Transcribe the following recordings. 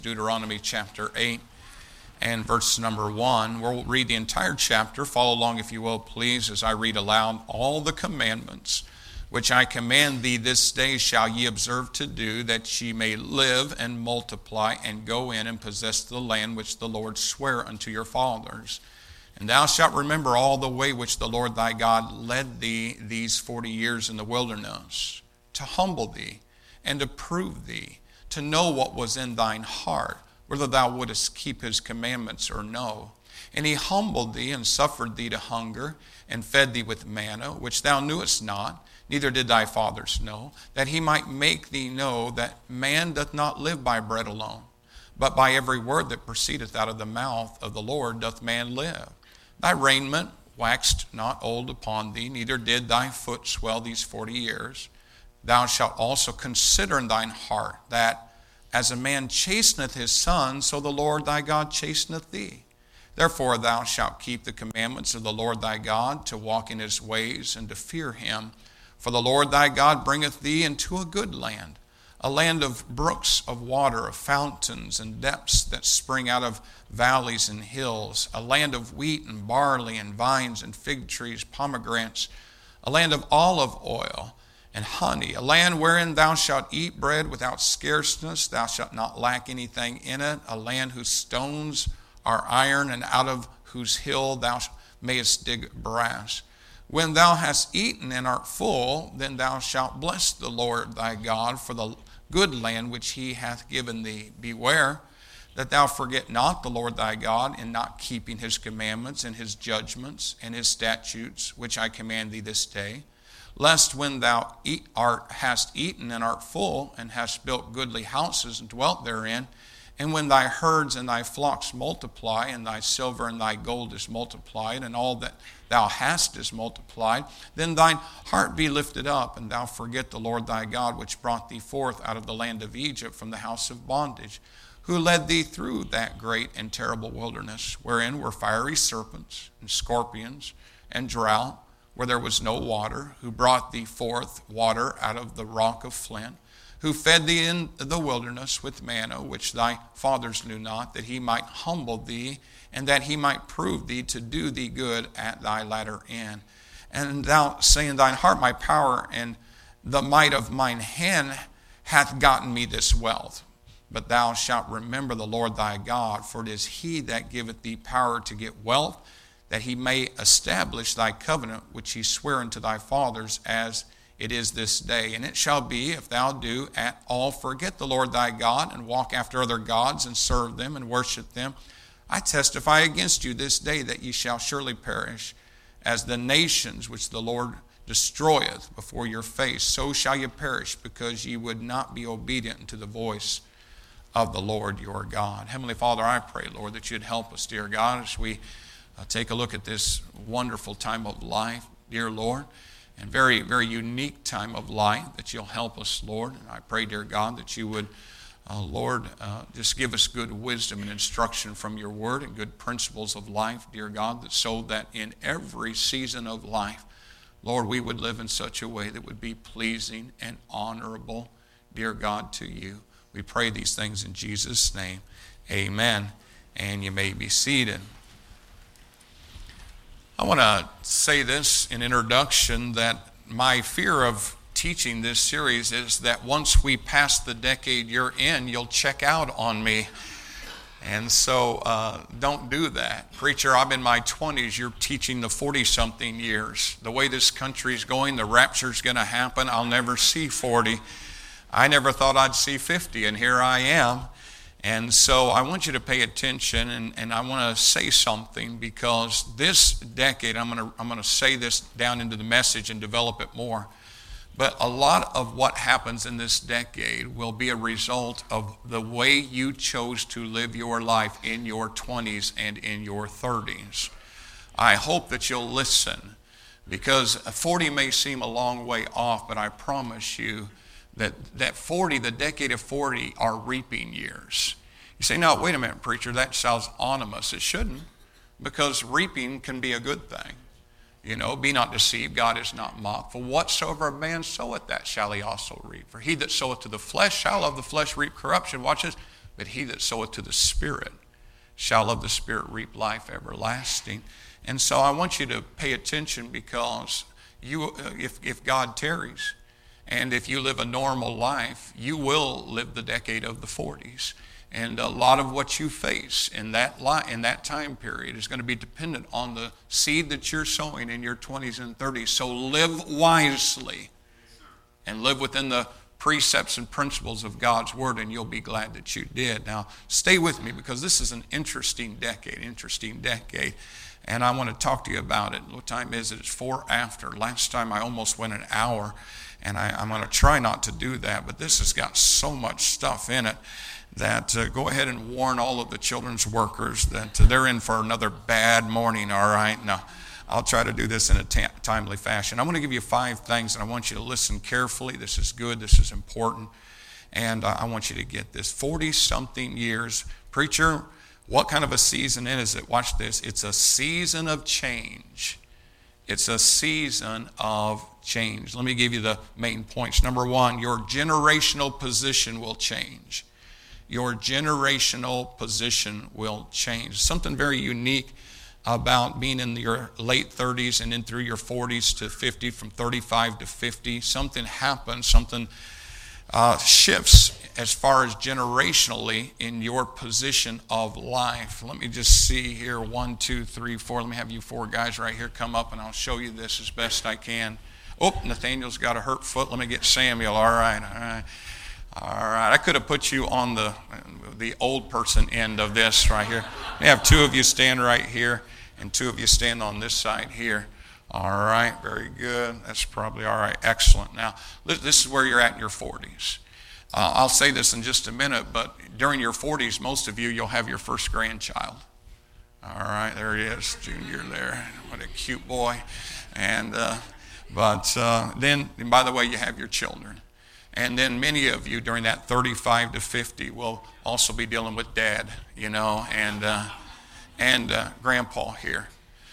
Deuteronomy chapter 8 and verse number 1. We'll read the entire chapter. Follow along if you will, please, as I read aloud. All the commandments which I command thee this day shall ye observe to do, that ye may live and multiply, and go in and possess the land which the Lord sware unto your fathers. And thou shalt remember all the way which the Lord thy God led thee these 40 years in the wilderness, to humble thee and to prove thee, to know what was in thine heart, whether thou wouldest keep his commandments or no. And he humbled thee and suffered thee to hunger, and fed thee with manna, which thou knewest not, neither did thy fathers know, that he might make thee know that man doth not live by bread alone, but by every word that proceedeth out of the mouth of the Lord doth man live. Thy raiment waxed not old upon thee, neither did thy foot swell these 40 years. Thou shalt also consider in thine heart that as a man chasteneth his son, so the Lord thy God chasteneth thee. Therefore thou shalt keep the commandments of the Lord thy God, to walk in his ways and to fear him. For the Lord thy God bringeth thee into a good land, a land of brooks of water, of fountains and depths that spring out of valleys and hills, a land of wheat and barley and vines and fig trees, pomegranates, a land of olive oil and honey, a land wherein thou shalt eat bread without scarceness, thou shalt not lack anything in it, a land whose stones are iron, and out of whose hill thou mayest dig brass. When thou hast eaten and art full, then thou shalt bless the Lord thy God for the good land which he hath given thee. Beware that thou forget not the Lord thy God in not keeping his commandments and his judgments and his statutes, which I command thee this day, lest when thou hast eaten and art full, and hast built goodly houses and dwelt therein, and when thy herds and thy flocks multiply, and thy silver and thy gold is multiplied, and all that thou hast is multiplied, then thine heart be lifted up, and thou forget the Lord thy God, which brought thee forth out of the land of Egypt from the house of bondage, who led thee through that great and terrible wilderness, wherein were fiery serpents and scorpions and drought, where there was no water, who brought thee forth water out of the rock of flint, who fed thee in the wilderness with manna, which thy fathers knew not, that he might humble thee, and that he might prove thee to do thee good at thy latter end. And thou say in thine heart, my power and the might of mine hand hath gotten me this wealth. But thou shalt remember the Lord thy God, for it is he that giveth thee power to get wealth, that he may establish thy covenant, which he sware unto thy fathers, as it is this day. And it shall be, if thou do at all forget the Lord thy God, and walk after other gods, and serve them, and worship them, I testify against you this day that ye shall surely perish, as the nations which the Lord destroyeth before your face, so shall ye perish, because ye would not be obedient to the voice of the Lord your God. Heavenly Father, I pray, Lord, that you'd help us, dear God, as we take a look at this wonderful time of life, dear Lord, and very, very unique time of life, that you'll help us, Lord. And I pray, dear God, that you would, Lord, just give us good wisdom and instruction from your word, and good principles of life, dear God, that so that in every season of life, Lord, we would live in such a way that would be pleasing and honorable, dear God, to you. We pray these things in Jesus' name. Amen. And you may be seated. I want to say this in introduction, that my fear of teaching this series is that once we pass the decade you're in, you'll check out on me. And so don't do that. Preacher, I'm in my 20s. You're teaching the 40-something years. The way this country's going, the rapture's going to happen. I'll never see 40. I never thought I'd see 50, and here I am. And so I want you to pay attention, and I want to say something, because this decade, I'm going to say this down into the message and develop it more. But a lot of what happens in this decade will be a result of the way you chose to live your life in your 20s and in your 30s. I hope that you'll listen, because 40 may seem a long way off, but I promise you that 40, the decade of 40, are reaping years. You say, no, wait a minute, preacher, that sounds ominous. It shouldn't, because reaping can be a good thing. You know, be not deceived, God is not mocked. For whatsoever a man soweth, that shall he also reap. For he that soweth to the flesh shall of the flesh reap corruption. Watch this. but he that soweth to the Spirit shall of the Spirit reap life everlasting. And so I want you to pay attention, because if God tarries, and if you live a normal life, you will live the decade of the 40s. And a lot of what you face in that time period is going to be dependent on the seed that you're sowing in your 20s and 30s. So live wisely and live within the precepts and principles of God's Word, and you'll be glad that you did. Now, stay with me, because this is an interesting decade. And I want to talk to you about it. What time is it? It's 4 after. Last time I almost went an hour, and I'm going to try not to do that, but this has got so much stuff in it that go ahead and warn all of the children's workers that they're in for another bad morning, all right? Now, I'll try to do this in a timely fashion. I'm going to give you 5 things, and I want you to listen carefully. This is good. This is important. And I want you to get this. 40-something years. Preacher, what kind of a season is it? Watch this. It's a season of change. It's a season of change. Let me give you the main points. Number 1, your generational position will change. Your generational position will change. Something very unique about being in your late 30s and then through your 40s to 50, from 35 to 50. Something happens, something shifts as far as generationally in your position of life. Let me just see here, 1, 2, 3, 4. Let me have you 4 guys right here come up, and I'll show you this as best I can. Oh, Nathaniel's got a hurt foot. Let me get Samuel. All right. I could have put you on the old person end of this right here. We have 2 of you stand right here, and 2 of you stand on this side here. All right, very good. That's probably all right. Excellent. Now, this is where you're at in your 40s. I'll say this in just a minute, but during your 40s, most of you, you'll have your first grandchild. All right, there he is, Junior there. What a cute boy. And then, by the way, you have your children. And then many of you during that 35 to 50 will also be dealing with dad, and grandpa here.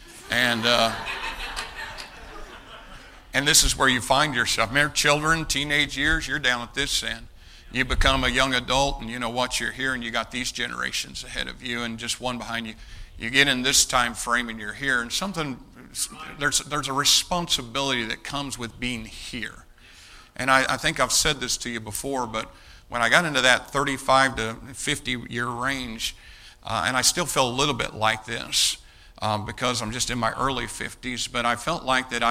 And this is where you find yourself. Remember, children, teenage years, you're down at this end. You become a young adult, and you know what, you're here, and you got these generations ahead of you and just one behind you. You get in this time frame, and you're here, and there's a responsibility that comes with being here. And I think I've said this to you before, but when I got into that 35 to 50 year range, and I still feel a little bit like this because I'm just in my early 50s, but I felt like that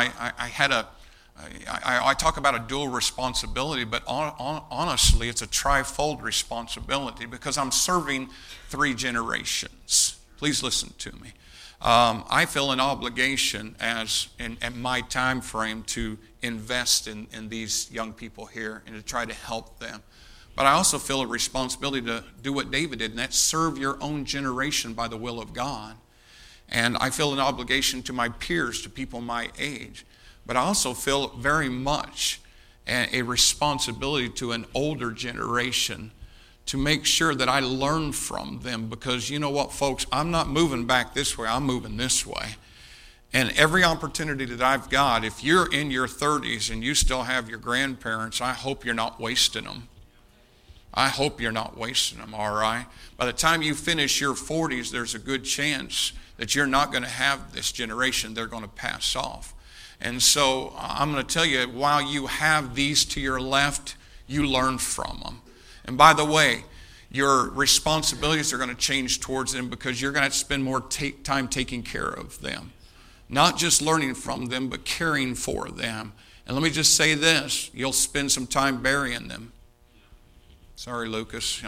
I talk about a dual responsibility, but honestly, it's a trifold responsibility because I'm serving 3 generations. Please listen to me. I feel an obligation in my time frame to invest in these young people here and to try to help them. But I also feel a responsibility to do what David did, and that's serve your own generation by the will of God. And I feel an obligation to my peers, to people my age. But I also feel very much a responsibility to an older generation to make sure that I learn from them, because you know what, folks, I'm not moving back this way, I'm moving this way. And every opportunity that I've got, if you're in your 30s and you still have your grandparents, I hope you're not wasting them. I hope you're not wasting them, all right? By the time you finish your 40s, there's a good chance that you're not going to have this generation. They're going to pass off. And so I'm going to tell you, while you have these to your left, you learn from them. And by the way, your responsibilities are going to change towards them because you're going to have to spend more time taking care of them. Not just learning from them, but caring for them. And let me just say this, you'll spend some time burying them. Sorry, Lucas.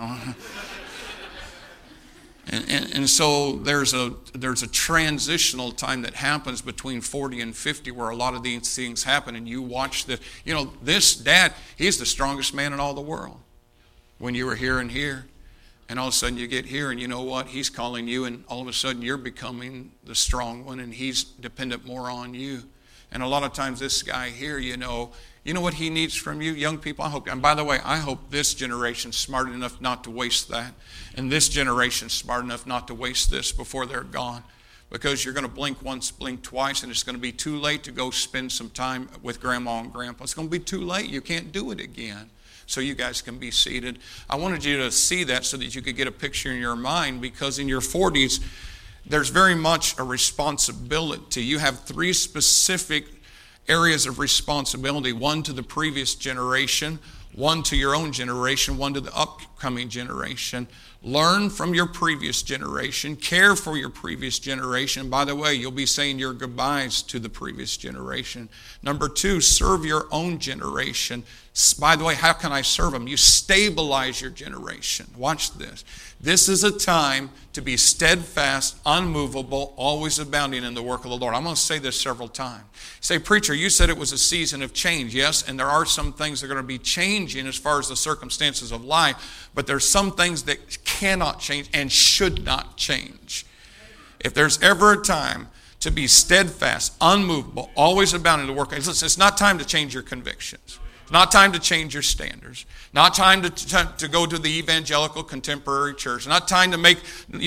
And so there's a transitional time that happens between 40 and 50 where a lot of these things happen, and you watch this. You know, this dad, he's the strongest man in all the world. When you were here and here, and all of a sudden you get here, and you know what? He's calling you, and all of a sudden you're becoming the strong one, and he's dependent more on you. And a lot of times this guy here, you know what he needs from you, young people? And by the way, I hope this generation's smart enough not to waste that, and this generation's smart enough not to waste this before they're gone. Because you're going to blink once, blink twice, and it's going to be too late to go spend some time with grandma and grandpa. It's going to be too late. You can't do it again. so you guys can be seated. I wanted you to see that so that you could get a picture in your mind, because in your 40s, there's very much a responsibility. You have 3 specific areas of responsibility: one to the previous generation, one to your own generation, one to the upcoming generation. Learn from your previous generation. Care for your previous generation. By the way, you'll be saying your goodbyes to the previous generation. Number 2, serve your own generation. By the way, how can I serve them? You stabilize your generation. Watch this. This is a time to be steadfast, unmovable, always abounding in the work of the Lord. I'm going to say this several times. Say, preacher, you said it was a season of change. Yes, and there are some things that are going to be changing as far as the circumstances of life, but there's some things that cannot change and should not change. If there's ever a time to be steadfast, unmovable, always abounding in the work, listen, it's not time to change your convictions. Not time to change your standards. Not time to go to the evangelical contemporary church. Not time to make,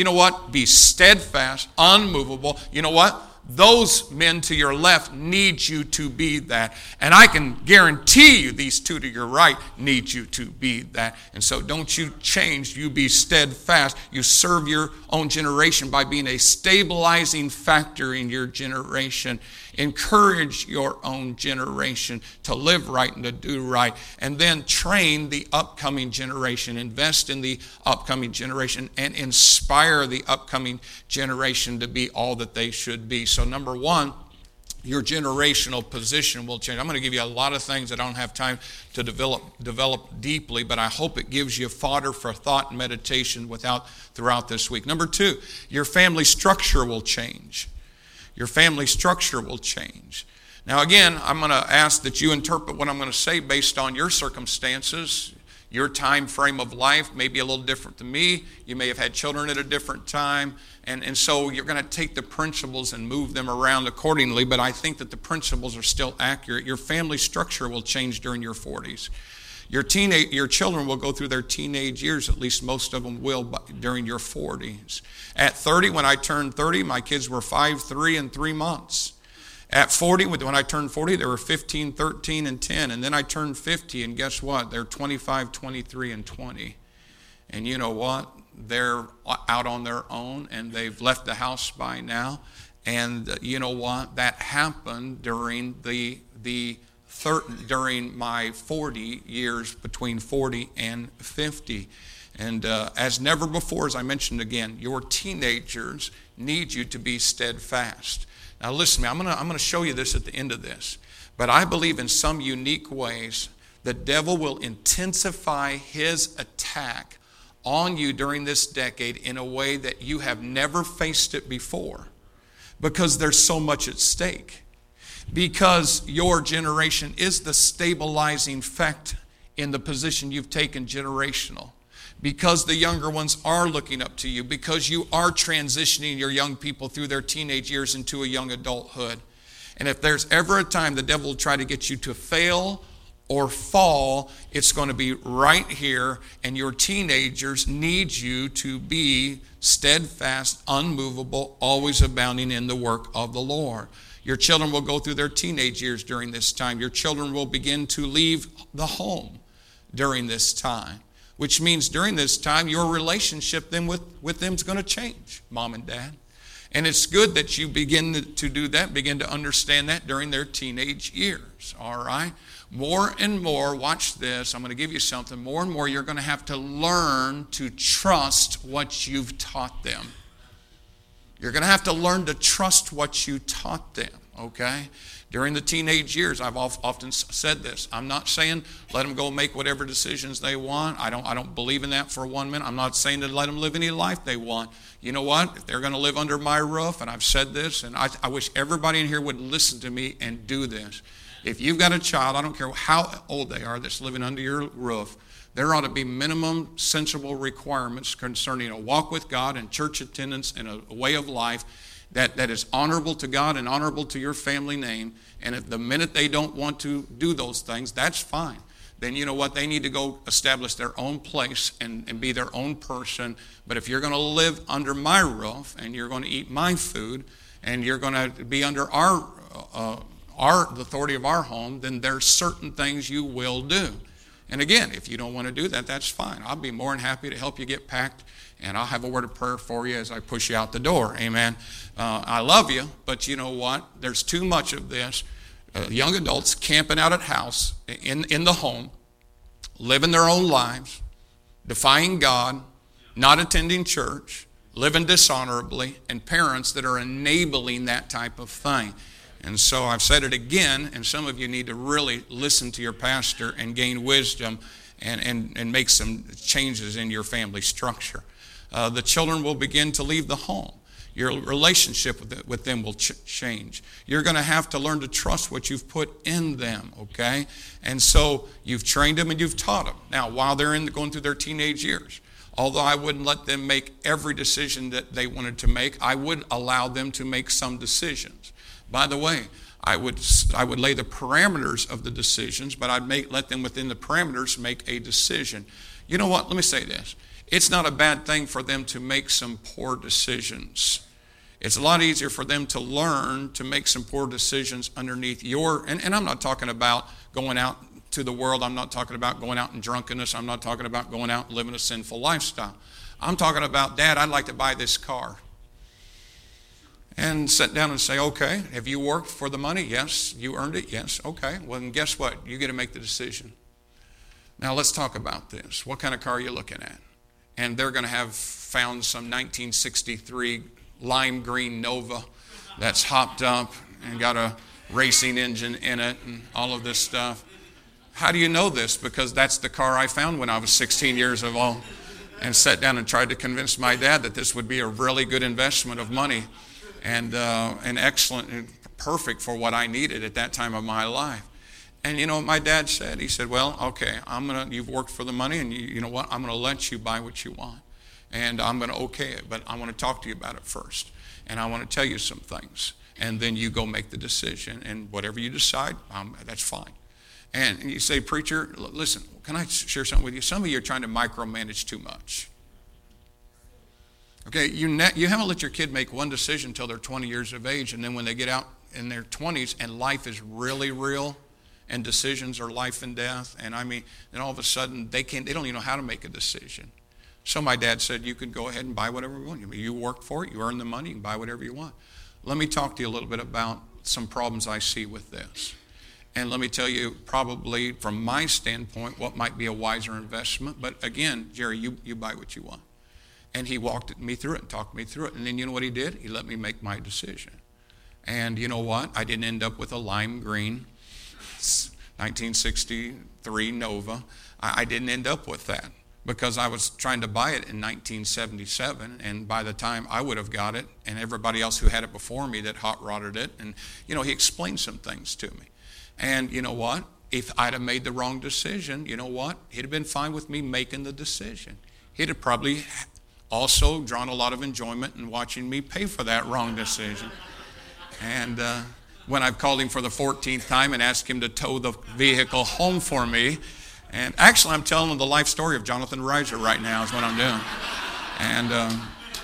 be steadfast, unmovable. You know what? Those men to your left need you to be that. And I can guarantee you these 2 to your right need you to be that. And so don't you change. You be steadfast. You serve your own generation by being a stabilizing factor in your generation. Encourage your own generation to live right and to do right. And then train the upcoming generation. Invest in the upcoming generation and inspire the upcoming generation to be all that they should be. So number 1, your generational position will change. I'm going to give you a lot of things that I don't have time to develop deeply, but I hope it gives you fodder for thought and meditation throughout this week. Number 2, your family structure will change. Your family structure will change. Now again, I'm going to ask that you interpret what I'm going to say based on your circumstances. Your time frame of life may be a little different than me. You may have had children at a different time. And so you're going to take the principles and move them around accordingly. But I think that the principles are still accurate. Your family structure will change during your 40s. Your children will go through their teenage years, at least most of them will, during your 40s. At 30, when I turned 30, my kids were 5, 3, and 3 months. At 40, when I turned 40, they were 15, 13, and 10. And then I turned 50, and guess what? They're 25, 23, and 20. And you know what? They're out on their own, and they've left the house by now. And you know what? That happened during during my 40 years, between 40 and 50. And as never before, as I mentioned again, your teenagers need you to be steadfast. Now listen to me, I'm going to show you this at the end of this. But I believe in some unique ways the devil will intensify his attack on you during this decade in a way that you have never faced it before, because there's so much at stake. Because your generation is the stabilizing fact in the position you've taken generational. Because the younger ones are looking up to you. Because you are transitioning your young people through their teenage years into a young adulthood. And if there's ever a time the devil will try to get you to fail or fall, it's going to be right here. And your teenagers need you to be steadfast, unmovable, always abounding in the work of the Lord. Your children will go through their teenage years during this time. Your children will begin to leave the home during this time, which means during this time, your relationship then with them is going to change, mom and dad. And it's good that you begin to do that, begin to understand that during their teenage years, all right? More and more, watch this, I'm going to give you something, more and more you're going to have to learn to trust what you've taught them. You're going to have to learn to trust what you taught them, okay? During the teenage years, I've often said this. I'm not saying let them go make whatever decisions they want. I don't believe in that for 1 minute. I'm not saying to let them live any life they want. You know what? If they're going to live under my roof, and I've said this, and I wish everybody in here would listen to me and do this. If you've got a child, I don't care how old they are, that's living under your roof, there ought to be minimum sensible requirements concerning a walk with God and church attendance and a way of life that is honorable to God and honorable to your family name. And if the minute they don't want to do those things, that's fine. Then you know what? They need to go establish their own place and be their own person. But if you're going to live under my roof and you're going to eat my food and you're going to be under the authority of our home, then there's certain things you will do. And again, if you don't want to do that, that's fine. I'll be more than happy to help you get packed, and I'll have a word of prayer for you as I push you out the door. Amen. I love you, but you know what? There's too much of this. Young adults camping out at house, in the home, living their own lives, defying God, not attending church, living dishonorably, and parents that are enabling that type of thing. And so I've said it again, and some of you need to really listen to your pastor and gain wisdom and make some changes in your family structure. The children will begin to leave the home. Your relationship with them will change. You're going to have to learn to trust what you've put in them, okay? And so you've trained them and you've taught them. Now, while they're going through their teenage years, although I wouldn't let them make every decision that they wanted to make, I would allow them to make some decisions. By the way, I would lay the parameters of the decisions, but I'd let them within the parameters make a decision. You know what? Let me say this. It's not a bad thing for them to make some poor decisions. It's a lot easier for them to learn to make some poor decisions underneath and I'm not talking about going out to the world. I'm not talking about going out in drunkenness. I'm not talking about going out and living a sinful lifestyle. I'm talking about, Dad, I'd like to buy this car. And sit down and say, okay, have you worked for the money? Yes. You earned it? Yes. Okay. Well, then guess what? You get to make the decision. Now, let's talk about this. What kind of car are you looking at? And they're going to have found some 1963 lime green Nova that's hopped up and got a racing engine in it and all of this stuff. How do you know this? Because that's the car I found when I was 16 years old and sat down and tried to convince my dad that this would be a really good investment of money and excellent and perfect for what I needed at that time of my life. And you know what my dad said? He said, well, okay, you've worked for the money, and you know what? I'm going to let you buy what you want. And I'm going to okay it, but I want to talk to you about it first. And I want to tell you some things. And then you go make the decision. And whatever you decide, that's fine. And you say, preacher, listen, can I share something with you? Some of you are trying to micromanage too much. Okay, you haven't let your kid make one decision until they're 20 years of age. And then when they get out in their 20s and life is really real, and decisions are life and death, and then all of a sudden they don't even know how to make a decision. So my dad said, you could go ahead and buy whatever you want. You work for it, you earn the money, you can buy whatever you want. Let me talk to you a little bit about some problems I see with this. And let me tell you, probably from my standpoint, what might be a wiser investment. But again, Jerry, you buy what you want. And he walked me through it and talked me through it. And then you know what he did? He let me make my decision. And you know what? I didn't end up with a lime green 1963 Nova. I didn't end up with that because I was trying to buy it in 1977, and by the time I would have got it, and everybody else who had it before me that hot rodded it, and he explained some things to me. And you know what? If I'd have made the wrong decision, you know what? He'd have been fine with me making the decision. He'd have probably also drawn a lot of enjoyment in watching me pay for that wrong decision. And when I've called him for the 14th time and asked him to tow the vehicle home for me. And actually, I'm telling him the life story of Jonathan Reiser right now is what I'm doing. And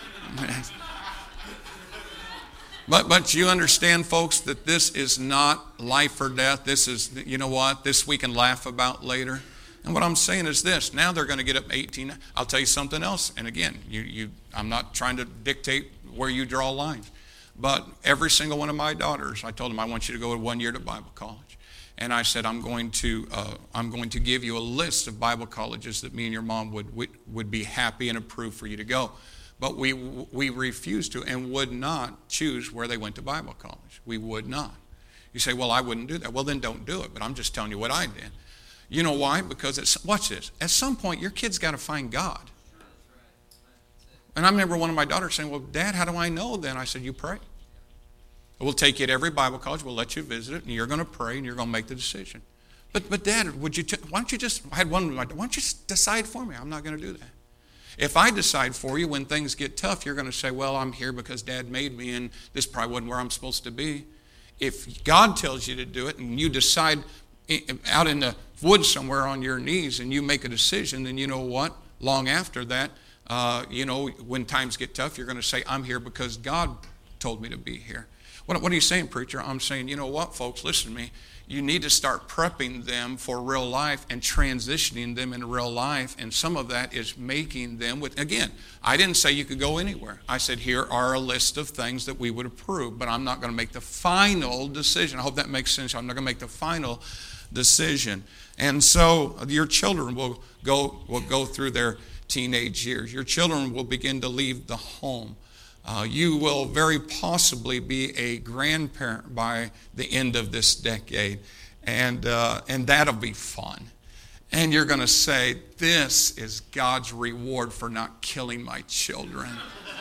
but you understand, folks, that this is not life or death. This is, you know what, this we can laugh about later. And what I'm saying is this. Now they're going to get up 18. I'll tell you something else. And again, I'm not trying to dictate where you draw lines. But every single one of my daughters, I told them, I want you to go 1 year to Bible college. And I said, I'm going to give you a list of Bible colleges that me and your mom would be happy and approve for you to go. But we refused to and would not choose where they went to Bible college. We would not. You say, well, I wouldn't do that. Well, then don't do it. But I'm just telling you what I did. You know why? Because watch this. At some point, your kid's got to find God. And I remember one of my daughters saying, well, Dad, how do I know then? I said, you pray. We'll take you to every Bible college. We'll let you visit it, and you're going to pray, and you're going to make the decision. But Dad, why don't you just, I had one of my, why don't you just decide for me? I'm not going to do that. If I decide for you when things get tough, you're going to say, well, I'm here because Dad made me, and this probably wasn't where I'm supposed to be. If God tells you to do it, and you decide out in the woods somewhere on your knees, and you make a decision, then you know what? Long after that, when times get tough, you're going to say, I'm here because God told me to be here. What are you saying, preacher? I'm saying, you know what, folks, listen to me. You need to start prepping them for real life and transitioning them into real life. And some of that is making them with, again, I didn't say you could go anywhere. I said, here are a list of things that we would approve, but I'm not going to make the final decision. I hope that makes sense. I'm not going to make the final decision. And so your children will go through their teenage years. Your children will begin to leave the home. You will very possibly be a grandparent by the end of this decade, and that'll be fun. And you're going to say, this is God's reward for not killing my children.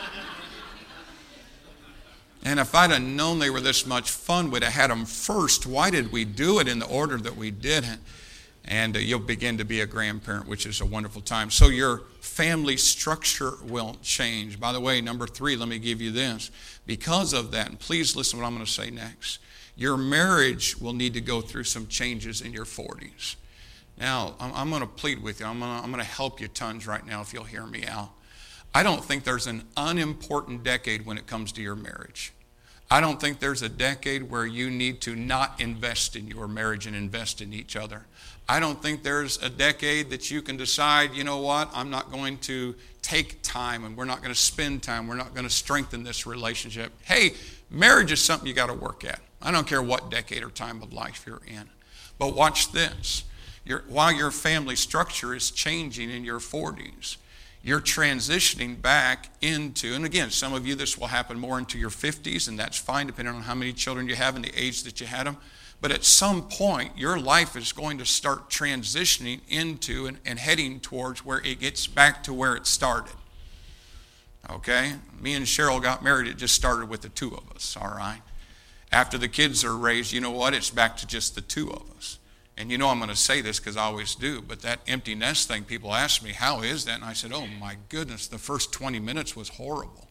And if I'd have known they were this much fun, we'd have had them first. Why did we do it in the order that we did it? And you'll begin to be a grandparent, which is a wonderful time. So your family structure will change. By the way, number 3, let me give you this. Because of that, and please listen to what I'm going to say next, your marriage will need to go through some changes in your 40s. Now, I'm going to plead with you. I'm going to help you tons right now if you'll hear me out. I don't think there's an unimportant decade when it comes to your marriage. I don't think there's a decade where you need to not invest in your marriage and invest in each other. I don't think there's a decade that you can decide, you know what, I'm not going to take time and we're not going to spend time. We're not going to strengthen this relationship. Hey, marriage is something you got to work at. I don't care what decade or time of life you're in. But watch this. While your family structure is changing in your 40s, you're transitioning back into, and again, some of you, this will happen more into your 50s, and that's fine depending on how many children you have and the age that you had them. But at some point, your life is going to start transitioning into and heading towards where it gets back to where it started. Okay? Me and Cheryl got married. It just started with the 2 of us, all right? After the kids are raised, you know what? It's back to just the 2 of us. And you know I'm going to say this because I always do, but that empty nest thing, people ask me, how is that? And I said, oh my goodness, the first 20 minutes was horrible.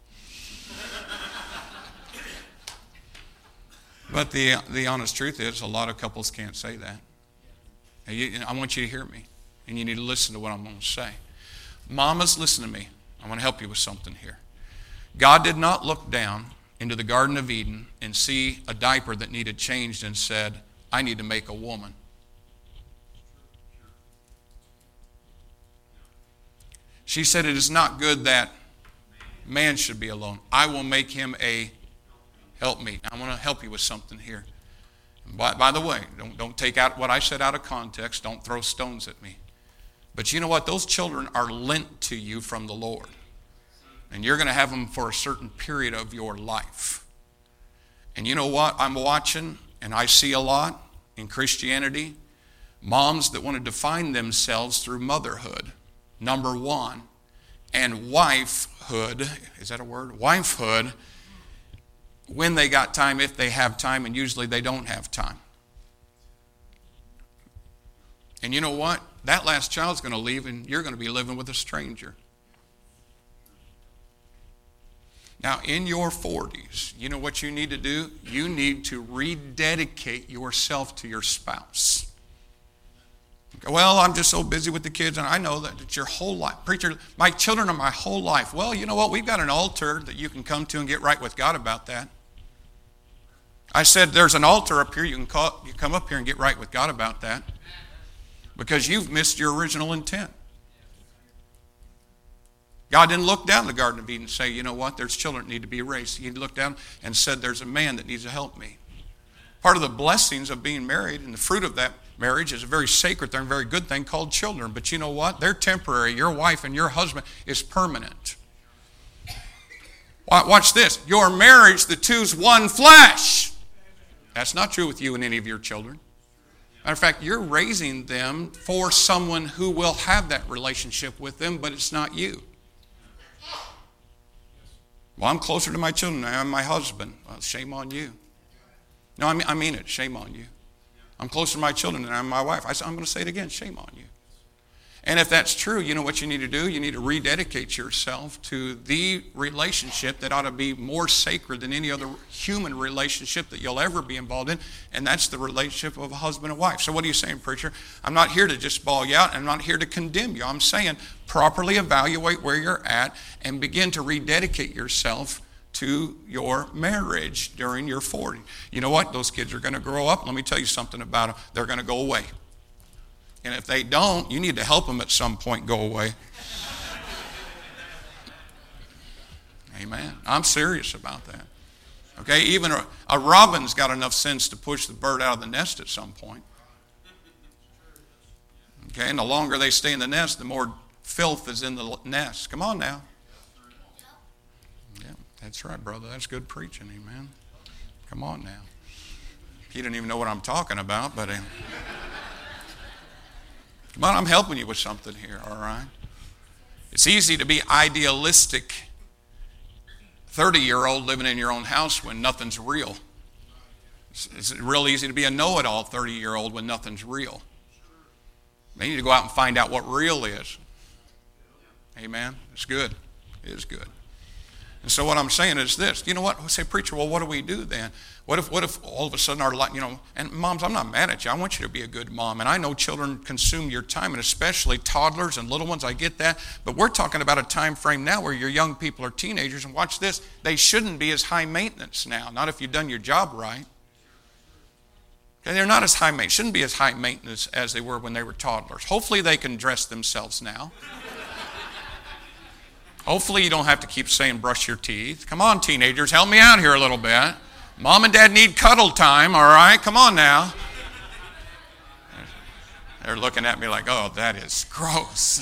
But the honest truth is, a lot of couples can't say that. I want you to hear me, and you need to listen to what I'm going to say. Mamas, listen to me. I want to help you with something here. God did not look down into the Garden of Eden and see a diaper that needed changed and said, I need to make a woman. She said, it is not good that man should be alone. I will make him a helpmeet. I want to help you with something here. By the way, don't take out what I said out of context. Don't throw stones at me. But you know what? Those children are lent to you from the Lord. And you're going to have them for a certain period of your life. And you know what? I'm watching, and I see a lot in Christianity, moms that want to define themselves through motherhood. Number 1, and wifehood, is that a word? Wifehood, when they got time, if they have time, and usually they don't have time. And you know what? That last child's going to leave, and you're going to be living with a stranger. Now, in your 40s, you know what you need to do? You need to rededicate yourself to your spouse. Well, I'm just so busy with the kids, and I know that it's your whole life. Preacher, my children are my whole life. Well, you know what? We've got an altar that you can come to and get right with God about that. I said there's an altar up here. You come up here and get right with God about that because you've missed your original intent. God didn't look down the Garden of Eden and say, you know what? There's children that need to be raised. He looked down and said, there's a man that needs to help me. Part of the blessings of being married and the fruit of that marriage is a very sacred thing, very good thing called children. But you know what? They're temporary. Your wife and your husband is permanent. Watch this. Your marriage, the two's one flesh. That's not true with you and any of your children. Matter of fact, you're raising them for someone who will have that relationship with them, but it's not you. Well, I'm closer to my children than I am my husband. Well, shame on you. No, I mean it. Shame on you. I'm closer to my children than I am my wife. I'm going to say it again. Shame on you. And if that's true, you know what you need to do? You need to rededicate yourself to the relationship that ought to be more sacred than any other human relationship that you'll ever be involved in, and that's the relationship of a husband and wife. So what are you saying, preacher? I'm not here to just bawl you out, and I'm not here to condemn you. I'm saying properly evaluate where you're at and begin to rededicate yourself to your marriage during your 40s. You know what? Those kids are going to grow up. Let me tell you something about them. They're going to go away. And if they don't, you need to help them at some point go away. Amen. I'm serious about that. Okay, even a robin's got enough sense to push the bird out of the nest at some point. Okay, and the longer they stay in the nest, the more filth is in the nest. Come on now. Yeah, that's right, brother. That's good preaching, amen. Come on now. You don't even know what I'm talking about, but come on, I'm helping you with something here, all right? It's easy to be idealistic 30-year-old living in your own house when nothing's real. It's real easy to be a know-it-all 30-year-old when nothing's real. They need to go out and find out what real is. Amen? It's good. It is good. And so what I'm saying is this. You know what? I say, preacher, well, what do we do then? What if all of a sudden our life, and moms, I'm not mad at you. I want you to be a good mom. And I know children consume your time, and especially toddlers and little ones. I get that. But we're talking about a time frame now where your young people are teenagers. And watch this. They shouldn't be as high maintenance now. Not if you've done your job right. Okay, they're not as high maintenance. Shouldn't be as high maintenance as they were when they were toddlers. Hopefully they can dress themselves now. Hopefully you don't have to keep saying brush your teeth. Come on, teenagers, help me out here a little bit. Mom and Dad need cuddle time, all right? Come on now. They're looking at me like, oh, that is gross.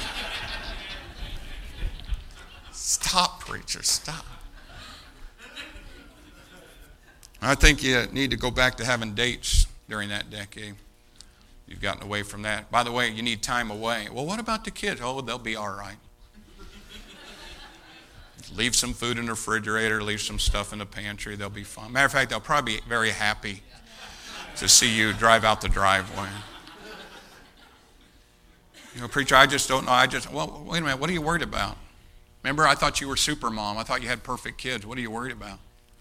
Stop, preacher, stop. I think you need to go back to having dates during that decade. You've gotten away from that. By the way, you need time away. Well, what about the kids? Oh, they'll be all right. Leave some food in the refrigerator, leave some stuff in the pantry, they'll be fine. Matter of fact, they'll probably be very happy to see you drive out the driveway. Preacher, I just don't know. Well, wait a minute, what are you worried about? Remember, I thought you were super mom. I thought you had perfect kids. What are you worried about?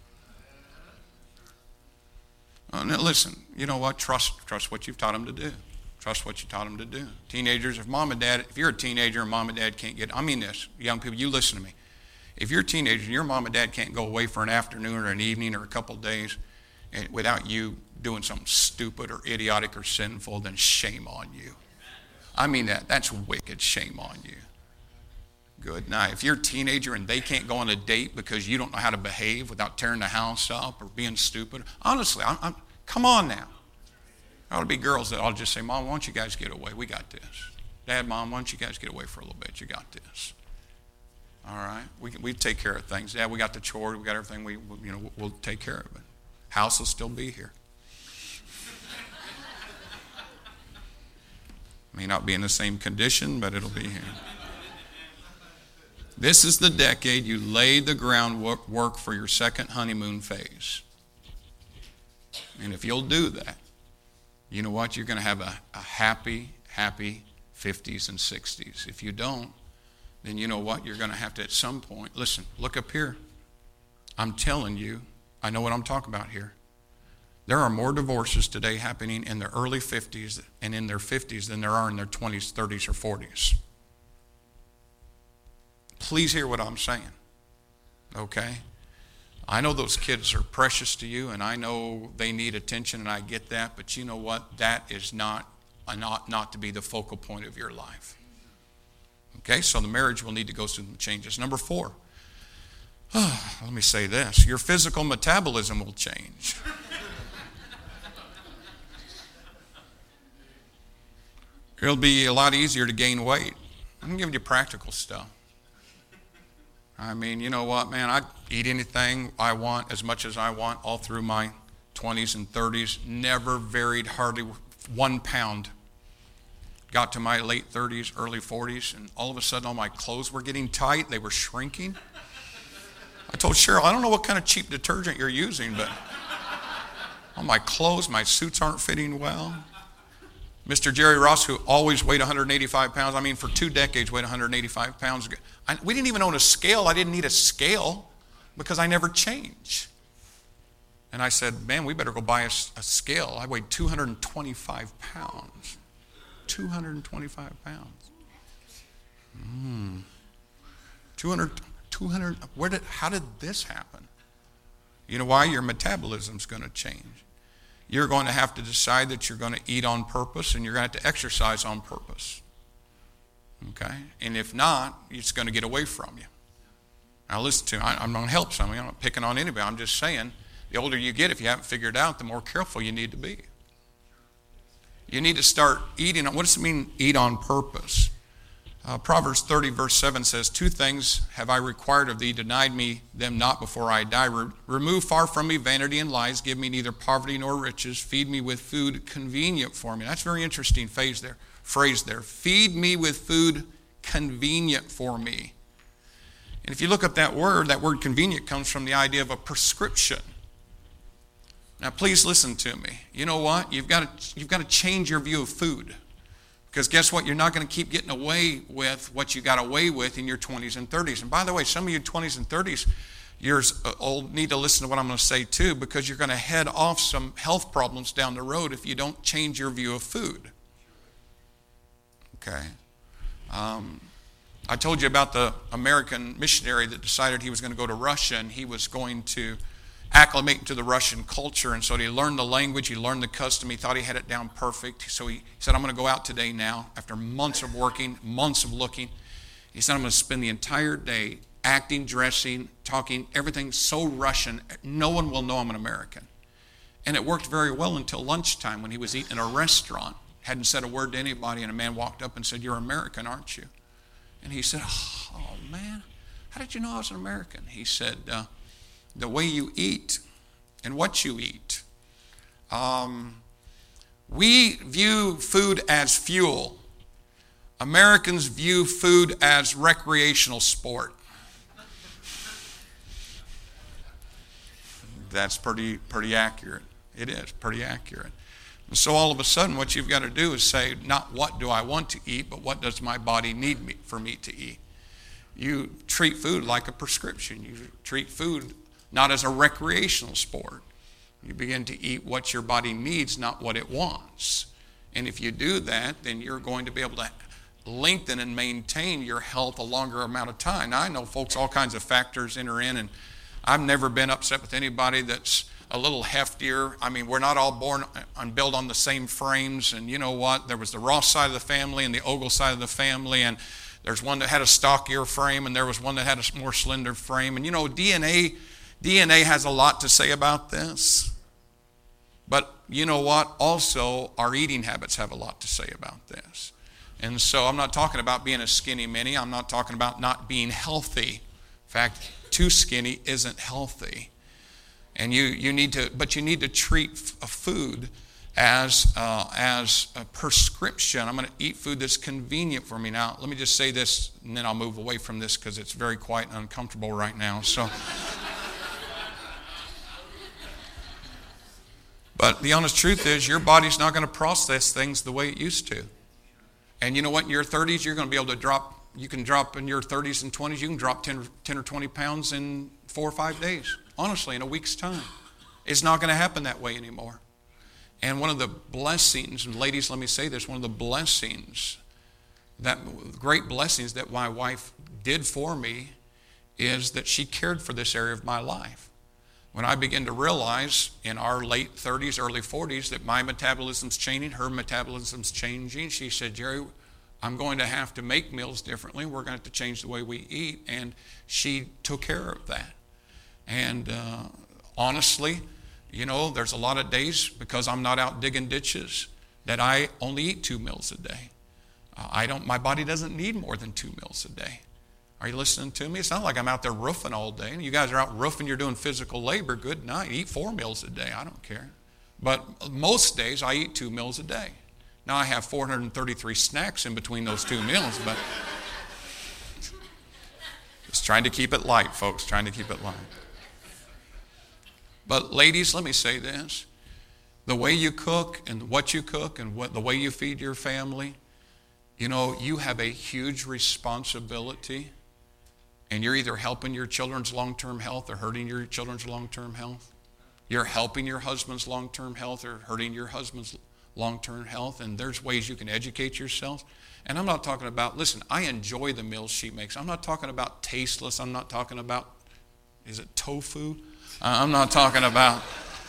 Now listen, you know what? Trust what you've taught them to do. Trust what you taught them to do. Teenagers, if you're a teenager and mom and dad can't this, young people, you listen to me. If you're a teenager and your mom and dad can't go away for an afternoon or an evening or a couple of days without you doing something stupid or idiotic or sinful, then shame on you. I mean that. That's wicked. Shame on you. Good. Now, if you're a teenager and they can't go on a date because you don't know how to behave without tearing the house up or being stupid, honestly, come on now. There ought to be girls that I'll just say, Mom, why don't you guys get away? We got this. Dad, Mom, why don't you guys get away for a little bit? You got this. All right, we take care of things. Yeah, we got the chore, we got everything. We'll take care of it. House will still be here. May not be in the same condition, but it'll be here. This is the decade you lay the groundwork for your second honeymoon phase. And if you'll do that, you know what? You're going to have a happy 50s and 60s. If you don't, then you know what? You're going to have to at some point, listen, look up here. I'm telling you, I know what I'm talking about here. There are more divorces today happening in their early 50s and in their 50s than there are in their 20s, 30s, or 40s. Please hear what I'm saying, okay? I know those kids are precious to you, and I know they need attention, and I get that, but you know what? That is not to be the focal point of your life. Okay, so the marriage will need to go through some changes. Number 4, let me say this. Your physical metabolism will change. It'll be a lot easier to gain weight. I'm giving you practical stuff. I mean, you know what, man? I eat anything I want as much as I want all through my 20s and 30s. Never varied hardly 1 pound. Got to my late 30s, early 40s, and all of a sudden all my clothes were getting tight. They were shrinking. I told Cheryl, I don't know what kind of cheap detergent you're using, but all my clothes, my suits aren't fitting well. Mr. Jerry Ross, who always weighed 185 pounds, for 2 decades weighed 185 pounds. We didn't even own a scale. I didn't need a scale because I never change. And I said, man, we better go buy a scale. I weighed 225 pounds. 225 pounds. how did this happen? You know why? Your metabolism's going to change. You're going to have to decide that you're going to eat on purpose, and you're going to have to exercise on purpose. Okay? And if not, it's going to get away from you. Now listen to me. I'm going to help somebody. I'm not picking on anybody. I'm just saying, the older you get, if you haven't figured out, the more careful you need to be. You need to start eating. What does it mean, eat on purpose? Proverbs 30, verse 7 says, 2 things have I required of thee, denied me them not before I die. Remove far from me vanity and lies. Give me neither poverty nor riches. Feed me with food convenient for me. That's a very interesting phrase there. Feed me with food convenient for me. And if you look up that word convenient comes from the idea of a prescription. Now, please listen to me. You know what? You've got to change your view of food. Because guess what? You're not going to keep getting away with what you got away with in your 20s and 30s. And by the way, some of you 20s and 30s years old need to listen to what I'm going to say too, because you're going to head off some health problems down the road if you don't change your view of food. Okay. I told you about the American missionary that decided he was going to go to Russia, and he was going to acclimate to the Russian culture. And so he learned the language, he learned the custom, he thought he had it down perfect. So he said, I'm going to go out today now, after months of working, months of looking. He said, I'm going to spend the entire day acting, dressing, talking, everything so Russian, no one will know I'm an American. And it worked very well until lunchtime when he was eating in a restaurant. Hadn't said a word to anybody, and a man walked up and said, you're American, aren't you? And he said, oh man, how did you know I was an American? He said, the way you eat and what you eat. We view food as fuel. Americans view food as recreational sport. That's pretty accurate. It is pretty accurate. And so all of a sudden what you've got to do is say, not what do I want to eat, but what does my body need for me to eat? You treat food like a prescription. You treat food not as a recreational sport. You begin to eat what your body needs, not what it wants. And if you do that, then you're going to be able to lengthen and maintain your health a longer amount of time. Now, I know, folks, all kinds of factors enter in, and I've never been upset with anybody that's a little heftier. I mean, we're not all born and built on the same frames. And you know what? There was the Ross side of the family and the Ogle side of the family, and there's one that had a stockier frame, and there was one that had a more slender frame. And you know, DNA has a lot to say about this. But you know what? Also, our eating habits have a lot to say about this. And so I'm not talking about being a skinny mini. I'm not talking about not being healthy. In fact, too skinny isn't healthy. And you need to treat food as a prescription. I'm going to eat food that's convenient for me. Now, let me just say this, and then I'll move away from this because it's very quiet and uncomfortable right now. So, but the honest truth is, your body's not going to process things the way it used to. And you know what? In your 30s, you're going to be able to drop. You can drop in your 30s and 20s. You can drop 10 or 20 pounds in 4 or 5 days. Honestly, in a week's time. It's not going to happen that way anymore. And one of the blessings, and ladies, let me say this, one of the blessings, great blessings that my wife did for me is that she cared for this area of my life. When I began to realize in our late 30s, early 40s that my metabolism's changing, her metabolism's changing, she said, Jerry, I'm going to have to make meals differently. We're going to have to change the way we eat. And she took care of that. And honestly, you know, there's a lot of days, because I'm not out digging ditches, that I only eat 2 meals a day. My body doesn't need more than 2 meals a day. Are you listening to me? It's not like I'm out there roofing all day. You guys are out roofing, you're doing physical labor. Good night. Eat 4 meals a day. I don't care. But most days I eat 2 meals a day. Now I have 433 snacks in between those 2 meals, but just trying to keep it light, folks, trying to keep it light. But ladies, let me say this. The way you cook and what you cook and the way you feed your family, you know, you have a huge responsibility, and you're either helping your children's long-term health or hurting your children's long-term health. You're helping your husband's long-term health or hurting your husband's long-term health, and there's ways you can educate yourself. And I'm not talking about, listen, I enjoy the meals she makes. I'm not talking about tasteless. I'm not talking about, is it tofu? I'm not talking about,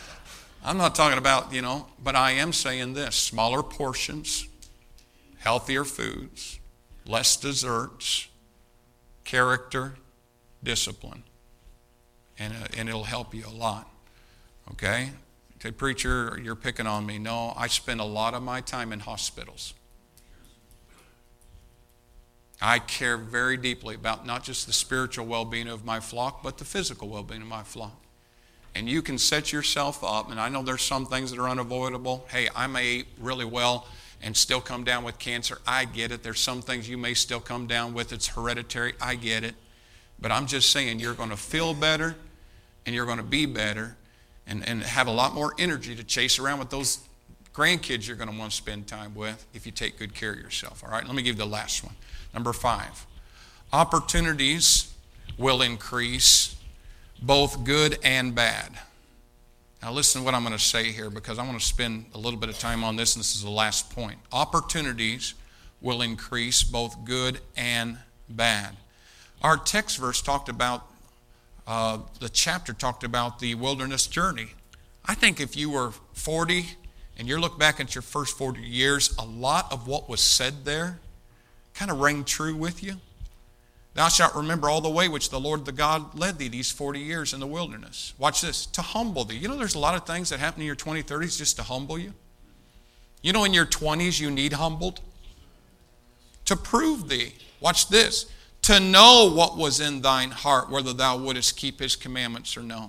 but I am saying this: smaller portions, healthier foods, less desserts, character, discipline. And it'll help you a lot. Okay? Say, preacher, you're picking on me. No, I spend a lot of my time in hospitals. I care very deeply about not just the spiritual well-being of my flock, but the physical well-being of my flock. And you can set yourself up, and I know there's some things that are unavoidable. Hey, I may eat really well and still come down with cancer. I get it. There's some things you may still come down with. It's hereditary. I get it. But I'm just saying, you're going to feel better, and you're going to be better, and have a lot more energy to chase around with those grandkids you're going to want to spend time with if you take good care of yourself. All right, let me give you the last one. Number 5, opportunities will increase, both good and bad. Now listen to what I'm going to say here, because I want to spend a little bit of time on this, and this is the last point. Opportunities will increase, both good and bad. Our text verse talked about, the chapter talked about the wilderness journey. I think if you were 40 and you look back at your first 40 years, a lot of what was said there kind of rang true with you. Thou shalt remember all the way which the Lord the God led thee these 40 years in the wilderness. Watch this, to humble thee. You know, there's a lot of things that happen in your 20s, 30s just to humble you. You know, in your 20s you need humbled. To prove thee. Watch this. To know what was in thine heart, whether thou wouldest keep his commandments or no.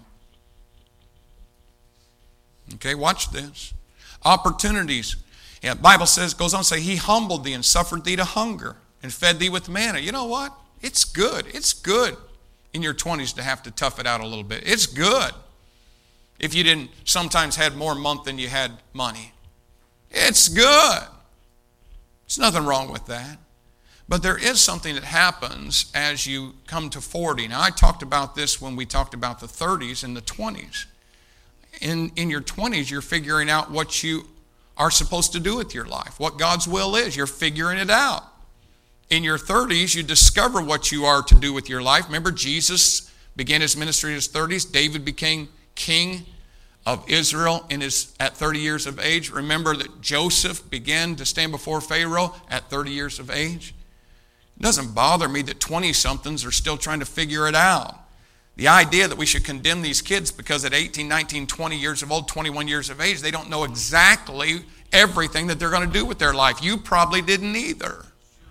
Okay, watch this. Opportunities. Yeah, the Bible says, goes on to say, he humbled thee and suffered thee to hunger and fed thee with manna. You know what? It's good. It's good in your 20s to have to tough it out a little bit. It's good. If you didn't sometimes had more month than you had money. It's good. There's nothing wrong with that. But there is something that happens as you come to 40. Now, I talked about this when we talked about the 30s and the 20s. In your 20s, you're figuring out what you are supposed to do with your life, what God's will is. You're figuring it out. In your 30s, you discover what you are to do with your life. Remember, Jesus began his ministry in his 30s. David became king of Israel at 30 years of age. Remember that Joseph began to stand before Pharaoh at 30 years of age. It doesn't bother me that 20-somethings are still trying to figure it out. The idea that we should condemn these kids because at 18, 19, 20 years of old, 21 years of age, they don't know exactly everything that they're going to do with their life. You probably didn't either.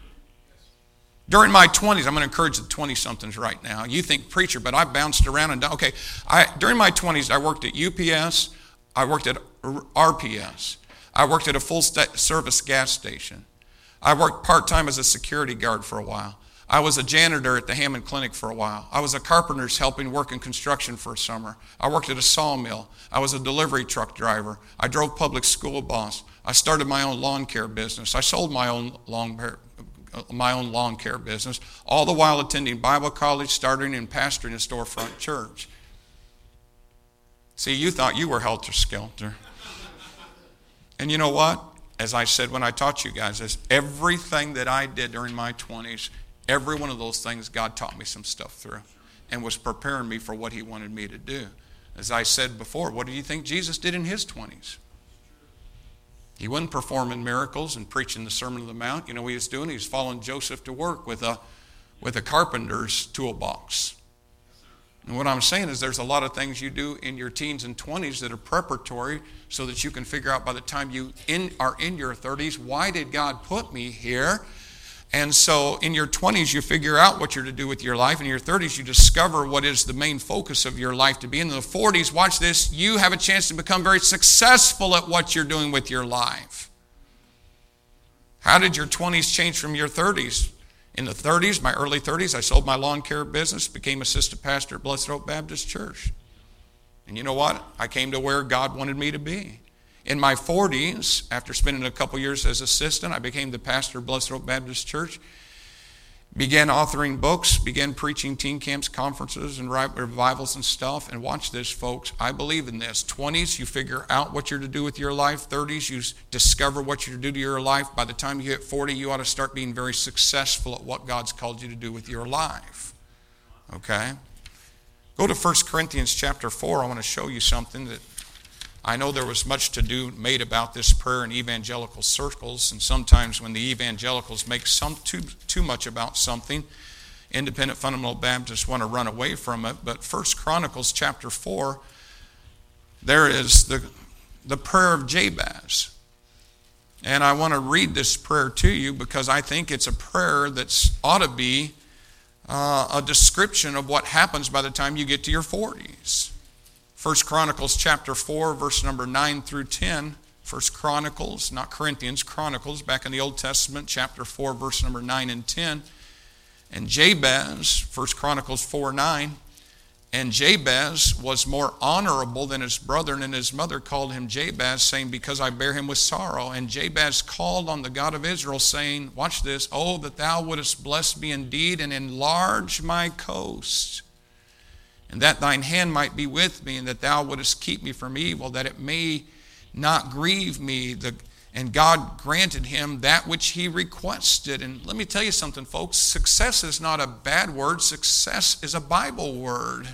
During my 20s, I'm going to encourage the 20-somethings right now. You think, preacher, but I bounced around and done. Okay, during my 20s, I worked at UPS. I worked at RPS. I worked at a full-service gas station. I worked part-time as a security guard for a while. I was a janitor at the Hammond Clinic for a while. I was a carpenter helping work in construction for a summer. I worked at a sawmill. I was a delivery truck driver. I drove public school bus. I started my own lawn care business. I sold my own lawn care business, all the while attending Bible college, starting and pastoring a storefront church. See, you thought you were helter-skelter. And you know what? As I said when I taught you guys this, everything that I did during my 20s, every one of those things, God taught me some stuff through and was preparing me for what he wanted me to do. As I said before, what do you think Jesus did in his 20s? He wasn't performing miracles and preaching the Sermon on the Mount. You know what he was doing? He was following Joseph to work with a carpenter's toolbox. And what I'm saying is there's a lot of things you do in your teens and 20s that are preparatory so that you can figure out by the time you are in your 30s, why did God put me here? And so in your 20s, you figure out what you're to do with your life. In your 30s, you discover what is the main focus of your life to be. In the 40s, watch this, you have a chance to become very successful at what you're doing with your life. How did your 20s change from your 30s? In the 30s, my early 30s, I sold my lawn care business, became assistant pastor at Blessed Hope Baptist Church. And you know what? I came to where God wanted me to be. In my 40s, after spending a couple years as assistant, I became the pastor of Blessed Hope Baptist Church. began authoring books, began preaching teen camps, conferences, and revivals and stuff. And watch this, folks. I believe in this. 20s, you figure out what you're to do with your life. 30s, you discover what you're to do to your life. By the time you hit 40, you ought to start being very successful at what God's called you to do with your life. Okay? Go to 1 Corinthians chapter 4. I want to show you something that I know there was much to do made about this prayer in evangelical circles, and sometimes when the evangelicals make too much about something, independent fundamental Baptists want to run away from it. But 1 Chronicles chapter 4, there is the prayer of Jabez. And I want to read this prayer to you because I think it's a prayer that ought to be a description of what happens by the time you get to your 40s. 1 Chronicles chapter 4, verse number 9 through 10. 1 Chronicles, not Corinthians, Chronicles, back in the Old Testament, chapter 4, verse number 9 and 10. And Jabez, 1 Chronicles 4, 9, and Jabez was more honorable than his brother, and his mother called him Jabez, saying, because I bear him with sorrow. And Jabez called on the God of Israel, saying, watch this, oh, that thou wouldest bless me indeed and enlarge my coast, and that thine hand might be with me, and that thou wouldest keep me from evil, that it may not grieve me. And God granted him that which he requested. And let me tell you something, folks. Success is not a bad word. Success is a Bible word.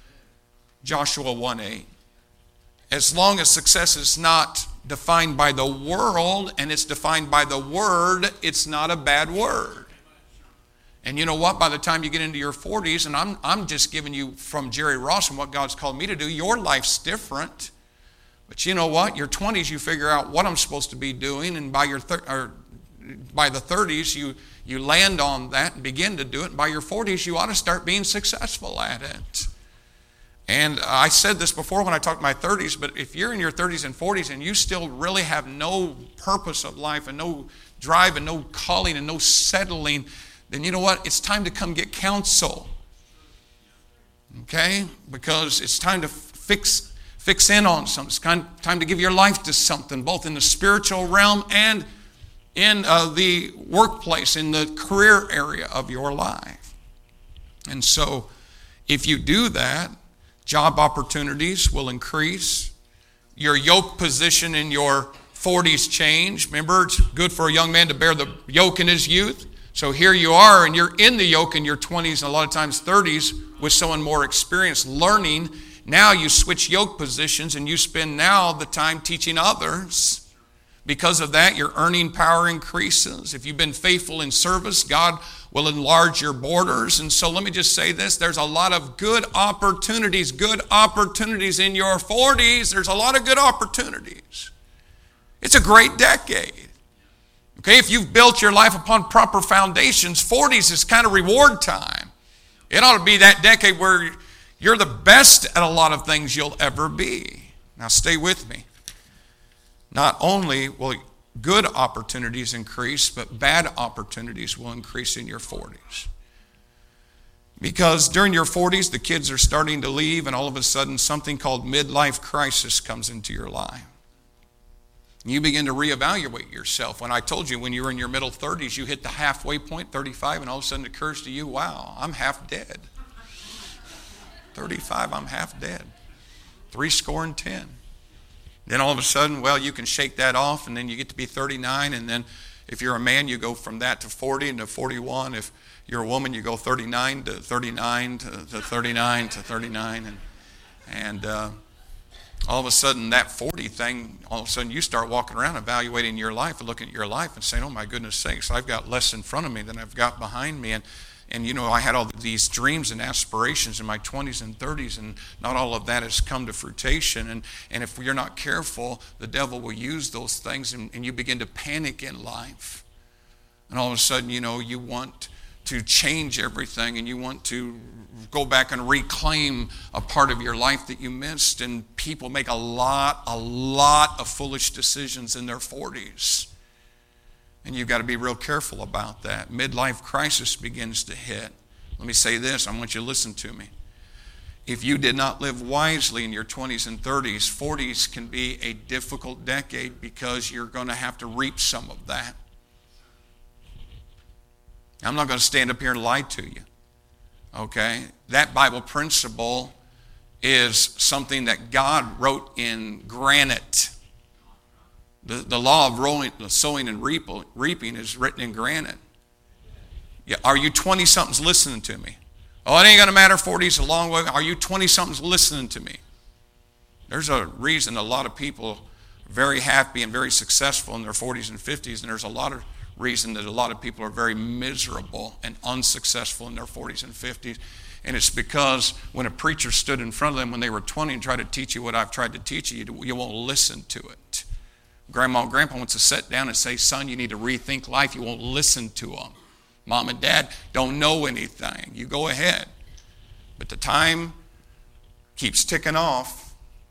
Joshua 1:8. As long as success is not defined by the world and it's defined by the Word, it's not a bad word. And you know what? By the time you get into your 40s, and I'm just giving you from Jerry Ross and what God's called me to do, your life's different. But you know what? Your 20s, you figure out what I'm supposed to be doing, and by the 30s, you land on that and begin to do it. And by your 40s, you ought to start being successful at it. And I said this before when I talked my 30s, but if you're in your 30s and 40s and you still really have no purpose of life and no drive and no calling and no settling, then you know what? It's time to come get counsel. Okay? Because it's time to fix in on something. It's time to give your life to something, both in the spiritual realm and in the workplace, in the career area of your life. And so, if you do that, job opportunities will increase. Your yoke position in your 40s change. Remember, it's good for a young man to bear the yoke in his youth. So here you are, and you're in the yoke in your 20s and a lot of times 30s with someone more experienced learning. Now you switch yoke positions and you spend now the time teaching others. Because of that, your earning power increases. If you've been faithful in service, God will enlarge your borders. And so let me just say this, there's a lot of good opportunities in your 40s. There's a lot of good opportunities. It's a great decade. Okay, if you've built your life upon proper foundations, 40s is kind of reward time. It ought to be that decade where you're the best at a lot of things you'll ever be. Now stay with me. Not only will good opportunities increase, but bad opportunities will increase in your 40s. Because during your 40s, the kids are starting to leave, and all of a sudden something called midlife crisis comes into your life. You begin to reevaluate yourself. When I told you when you were in your middle 30s, you hit the halfway point, 35, and all of a sudden it occurs to you, wow, I'm half dead. 35, I'm half dead. 70. Then all of a sudden, well, you can shake that off, and then you get to be 39, and then if you're a man, you go from that to 40 and to 41. If you're a woman, you go 39 to 39 to 39 to 39, and all of a sudden, that 40 thing, all of a sudden you start walking around evaluating your life and looking at your life and saying, oh my goodness sakes, I've got less in front of me than I've got behind me. And you know, I had all these dreams and aspirations in my 20s and 30s, and not all of that has come to fruition. And if you're not careful, the devil will use those things, and you begin to panic in life. And all of a sudden, you know, you want to change everything, and you want to go back and reclaim a part of your life that you missed. And people make a lot of foolish decisions in their 40s. And you've got to be real careful about that. Midlife crisis begins to hit. Let me say this, I want you to listen to me. If you did not live wisely in your 20s and 30s, 40s can be a difficult decade because you're going to have to reap some of that. I'm not going to stand up here and lie to you. Okay? That Bible principle is something that God wrote in granite. The law of sowing and reaping is written in granite. Yeah, are you 20-somethings listening to me? Oh, it ain't going to matter, 40's a long way. Are you 20-somethings listening to me? There's a reason a lot of people are very happy and very successful in their 40s and 50s, and there's a lot of reason that a lot of people are very miserable and unsuccessful in their 40s and 50s. And it's because when a preacher stood in front of them when they were 20 and tried to teach you what I've tried to teach you, you won't listen to it. Grandma and Grandpa wants to sit down and say, son, you need to rethink life. You won't listen to them. Mom and Dad don't know anything. You go ahead. But the time keeps ticking off,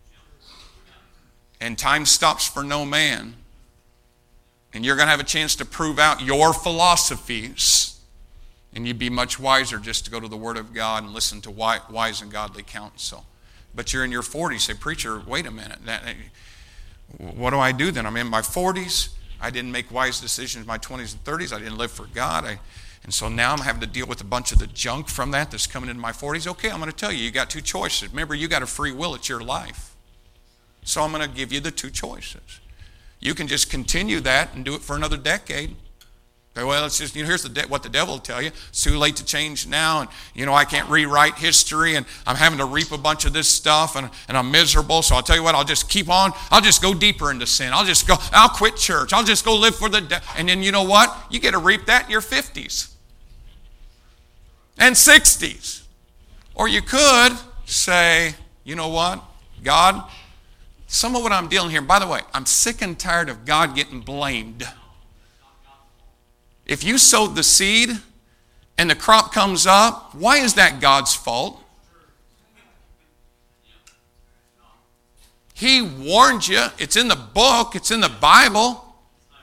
and time stops for no man. And you're going to have a chance to prove out your philosophies, and you'd be much wiser just to go to the Word of God and listen to wise and godly counsel. But you're in your 40s. Say, preacher, wait a minute. What do I do then? I'm in my 40s. I didn't make wise decisions in my 20s and 30s. I didn't live for God. And so now I'm having to deal with a bunch of the junk from that's coming into my 40s. Okay, I'm going to tell you, you got two choices. Remember, you got a free will. It's your life. So I'm going to give you the two choices. You can just continue that and do it for another decade. Okay, well, it's just, here's what the devil will tell you. It's too late to change now, and, I can't rewrite history, and I'm having to reap a bunch of this stuff, and I'm miserable, so I'll tell you what, I'll just keep on. I'll just go deeper into sin. I'll quit church. I'll just go live for the devil. And then you know what? You get to reap that in your 50s and 60s. Or you could say, you know what? God, some of what I'm dealing here, by the way, I'm sick and tired of God getting blamed. If you sowed the seed and the crop comes up, why is that God's fault? He warned you. It's in the book. It's in the Bible.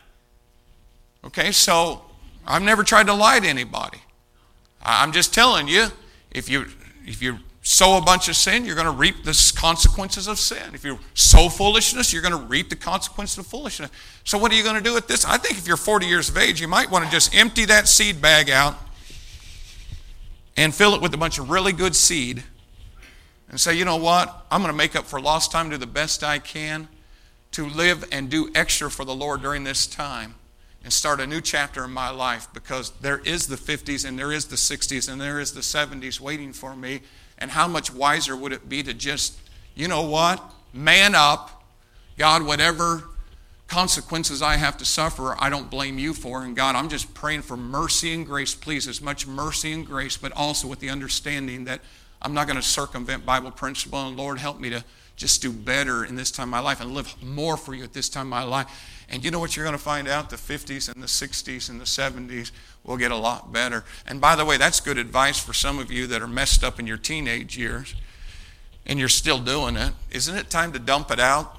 Okay, so I've never tried to lie to anybody. I'm just telling you, if you sow a bunch of sin, you're going to reap the consequences of sin. If you sow foolishness, you're going to reap the consequences of foolishness. So what are you going to do with this? I think if you're 40 years of age, you might want to just empty that seed bag out and fill it with a bunch of really good seed and say, you know what? I'm going to make up for lost time, do the best I can to live and do extra for the Lord during this time and start a new chapter in my life, because there is the 50s and there is the 60s and there is the 70s waiting for me. And how much wiser would it be to just, you know what, man up. God, whatever consequences I have to suffer, I don't blame you for. And God, I'm just praying for mercy and grace, please, as much mercy and grace, but also with the understanding that I'm not going to circumvent Bible principle. And Lord, help me to just do better in this time of my life and live more for you at this time of my life. And you know what you're going to find out? The 50s and the 60s and the 70s will get a lot better. And by the way, that's good advice for some of you that are messed up in your teenage years and you're still doing it. Isn't it time to dump it out?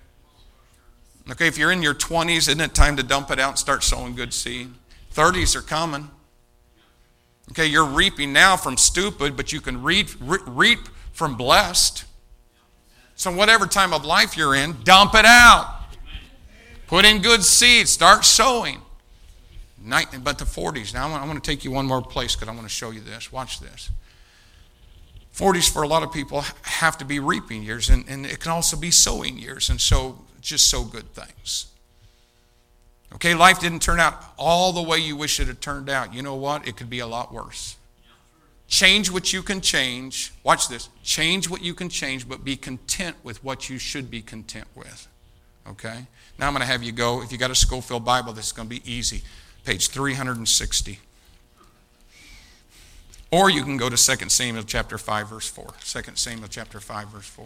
Okay, if you're in your 20s, isn't it time to dump it out and start sowing good seed? 30s are coming. Okay, you're reaping now from stupid, but you can reap from blessed. So whatever time of life you're in, dump it out. Put in good seed. Start sowing. But the 40s. Now I want to take you one more place because I want to show you this. Watch this. 40s for a lot of people have to be reaping years, and it can also be sowing years, and so just sow good things. Okay, life didn't turn out all the way you wish it had turned out. You know what? It could be a lot worse. Change what you can change. Watch this. Change what you can change, but be content with what you should be content with. Okay? Now I'm going to have you go. If you got a Schofield Bible, this is going to be easy. Page 360. Or you can go to 2 Samuel chapter 5, verse 4. 2 Samuel chapter 5, verse 4.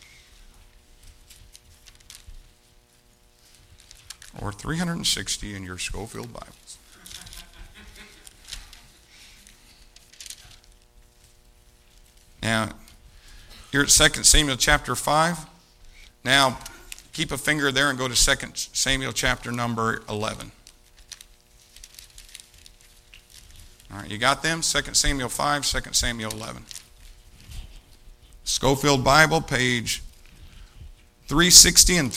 Or 360 in your Schofield Bibles. Now, you're at 2 Samuel chapter 5. Now, keep a finger there and go to 2 Samuel chapter number 11. All right, you got them? 2 Samuel 5, 2 Samuel 11. Schofield Bible, page 360 and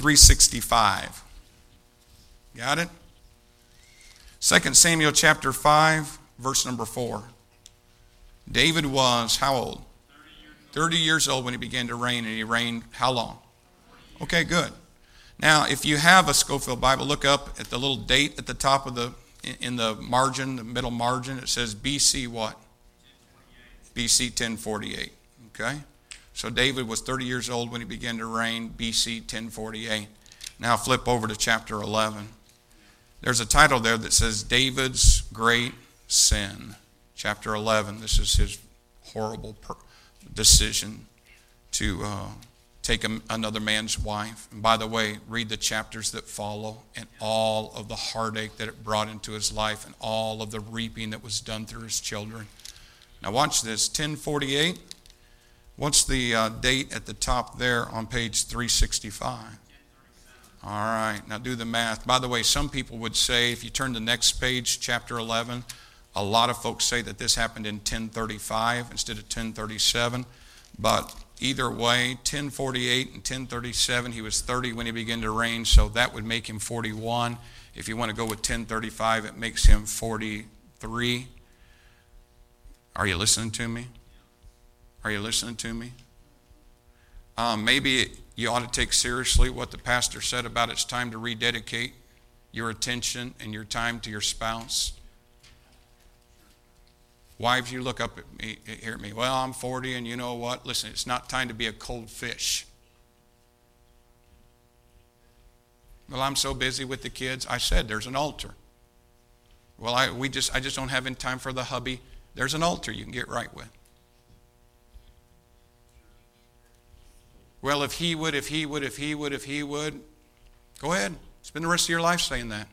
365. Got it? 2 Samuel chapter 5, verse number 4. David was how old? 30 years old when he began to reign, and he reigned how long? Okay, good. Now, if you have a Scofield Bible, look up at the little date at the top of in the margin, the middle margin. It says BC what? BC 1048. Okay? So David was 30 years old when he began to reign, BC 1048. Now flip over to chapter 11. There's a title there that says David's Great Sin. Chapter 11, this is his horrible decision to take another man's wife. And by the way, read the chapters that follow and all of the heartache that it brought into his life and all of the reaping that was done through his children. Now watch this, 1048. What's the date at the top there on page 365? All right, now do the math. By the way, some people would say, if you turn the next page, chapter 11, a lot of folks say that this happened in 1035 instead of 1037. But either way, 1048 and 1037, he was 30 when he began to reign, so that would make him 41. If you want to go with 1035, it makes him 43. Are you listening to me? Are you listening to me? Maybe you ought to take seriously what the pastor said about it's time to rededicate your attention and your time to your spouse. Wives, you look up at me, hear me. Well, I'm 40, and you know what? Listen, it's not time to be a cold fish. Well, I'm so busy with the kids. I said there's an altar. Well, I just don't have any time for the hubby. There's an altar you can get right with. Well, if he would. Go ahead. Spend the rest of your life saying that.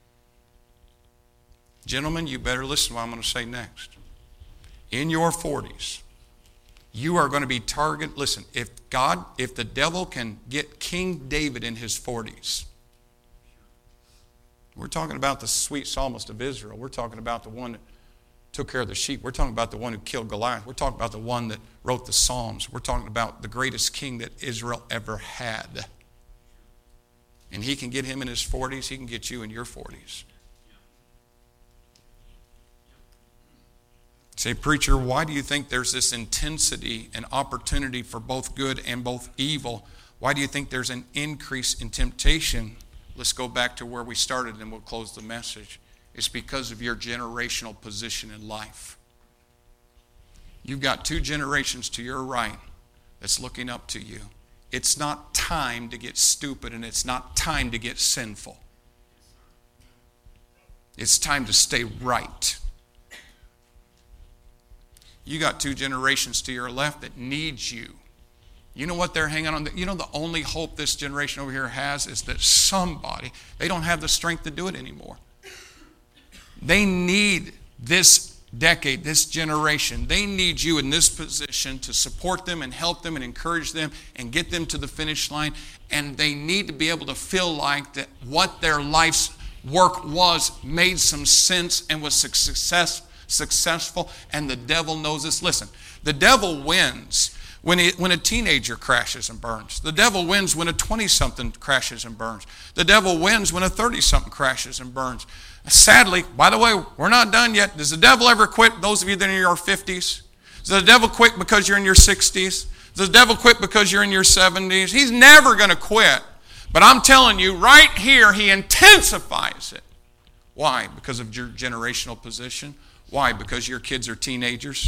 Gentlemen, you better listen to what I'm going to say next. In your 40s, you are going to be targeted. Listen, if the devil can get King David in his 40s, we're talking about the sweet psalmist of Israel. We're talking about the one that took care of the sheep. We're talking about the one who killed Goliath. We're talking about the one that wrote the Psalms. We're talking about the greatest king that Israel ever had. And he can get him in his 40s. He can get you in your 40s. Say, preacher, why do you think there's this intensity and opportunity for both good and both evil? Why do you think there's an increase in temptation? Let's go back to where we started and we'll close the message. It's because of your generational position in life. You've got 2 generations to your right that's looking up to you. It's not time to get stupid, and it's not time to get sinful. It's time to stay right. You got 2 generations to your left that needs you. You know what they're hanging on? You know the only hope this generation over here has is that somebody, they don't have the strength to do it anymore. They need this decade, this generation. They need you in this position to support them and help them and encourage them and get them to the finish line. And they need to be able to feel like that what their life's work was made some sense and was successful, and the devil knows this. Listen, the devil wins when a teenager crashes and burns. The devil wins when a 20-something crashes and burns. The devil wins when a 30-something crashes and burns. Sadly, by the way, we're not done yet. Does the devil ever quit? Those of you that are in your 50s? Does the devil quit because you're in your 60s? Does the devil quit because you're in your 70s? He's never going to quit. But I'm telling you, right here, he intensifies it. Why? Because of your generational position. Why? Because your kids are teenagers.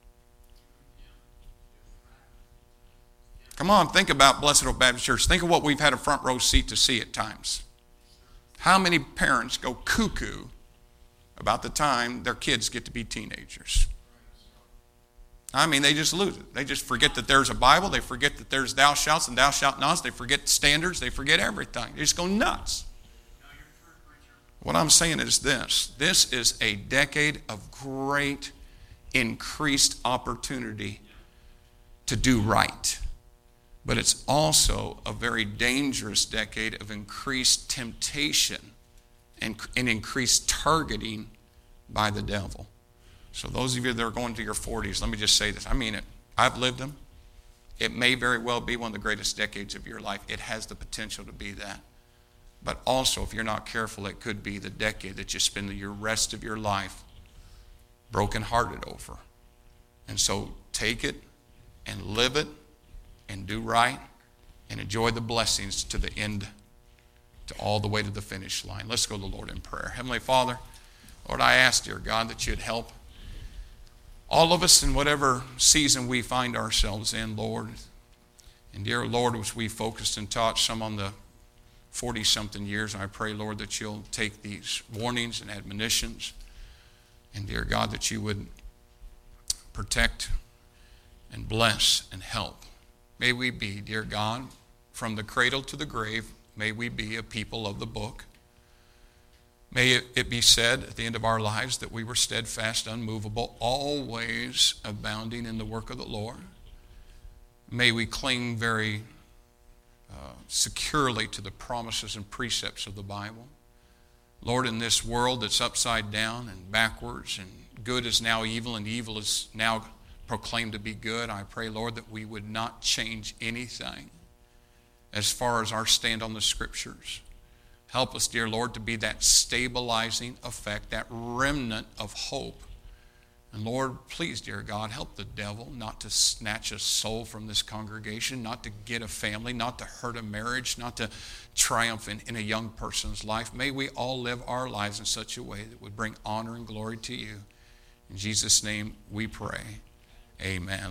Come on, think about Blessed Hope Baptist Church. Think of what we've had a front row seat to see at times. How many parents go cuckoo about the time their kids get to be teenagers? I mean, they just lose it. They just forget that there's a Bible. They forget that there's thou shalt and thou shalt not. They forget standards. They forget everything. They just go nuts. What I'm saying is this. This is a decade of great increased opportunity to do right. But it's also a very dangerous decade of increased temptation and increased targeting by the devil. So those of you that are going to your 40s, let me just say this. I mean it. I've lived them. It may very well be one of the greatest decades of your life. It has the potential to be that. But also, if you're not careful, it could be the decade that you spend the rest of your life brokenhearted over. And so take it and live it and do right and enjoy the blessings to the end, to all the way to the finish line. Let's go to the Lord in prayer. Heavenly Father, Lord, I ask, dear God, that you'd help all of us in whatever season we find ourselves in, Lord. And dear Lord, as we focused and taught some on the 40-something years, I pray, Lord, that you'll take these warnings and admonitions, and dear God, that you would protect and bless and help. May we be, dear God, from the cradle to the grave, may we be a people of the book. May it be said at the end of our lives that we were steadfast, unmovable, always abounding in the work of the Lord. May we cling very securely to the promises and precepts of the Bible. Lord, in this world that's upside down and backwards, and good is now evil and evil is now proclaimed to be good, I pray, Lord, that we would not change anything as far as our stand on the Scriptures. Help us, dear Lord, to be that stabilizing effect, that remnant of hope. And Lord, please, dear God, help the devil not to snatch a soul from this congregation, not to get a family, not to hurt a marriage, not to triumph in a young person's life. May we all live our lives in such a way that would bring honor and glory to you. In Jesus' name we pray. Amen.